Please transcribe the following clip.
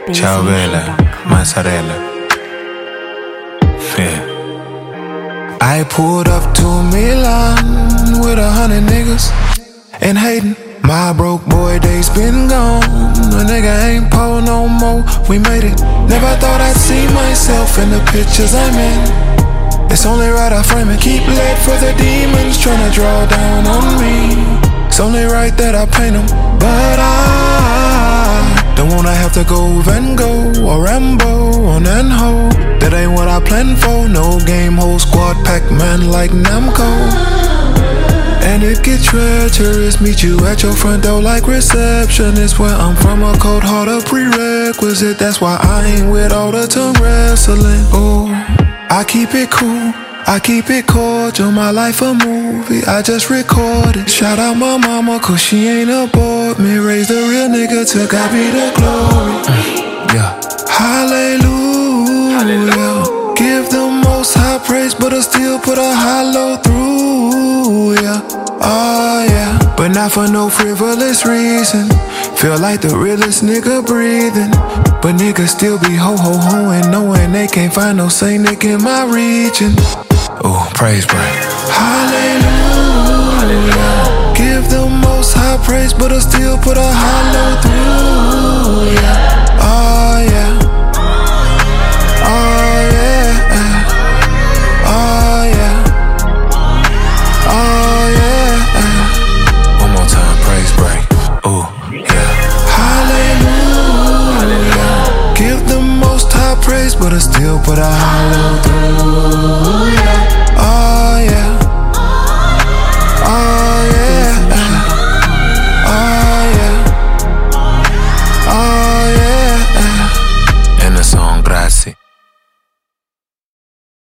Ciao Bella, mozzarella. Yeah. I pulled up to Milan with 100 niggas and hatin'. My broke boy days been gone. A nigga ain't poor no more. We made it. Never thought I'd see myself in the pictures I'm in. It's only right I frame it. Keep lead for the demons tryna draw down on me. It's only right that I paint them. But I don't wanna have to go Van Gogh or Rambo on and ho. That ain't what I planned for. No game, whole squad, Pac-Man like Namco. And it get treacherous. Meet you at your front door like receptionist. Where I'm from, a cold heart a prerequisite. That's why I ain't with all the tongue wrestling. Oh, I keep it cool, I keep it cordial. My life a movie, I just recorded. Shout out my mama, cause she ain't aboard me. Raised a real nigga till God be the glory. Yeah. Hallelujah. Hallelujah. Give the most high praise, but I still put a hollow through, yeah. Oh yeah, but not for no frivolous reason. Feel like the realest nigga breathing. But niggas still be ho-ho-hoing, knowing they can't find no same nigga in my region. Oh, praise break. Hallelujah. Hallelujah. Give the most high praise, but I still put a hollow through, yeah. Oh yeah. Oh yeah. Oh yeah. Oh yeah. One more time, praise break. Ooh, yeah. Hallelujah. Hallelujah. Give the most high praise, but I still put a hollow through, yeah. Oh yeah. Oh yeah. Oh yeah. Oh yeah. And the song Grazie.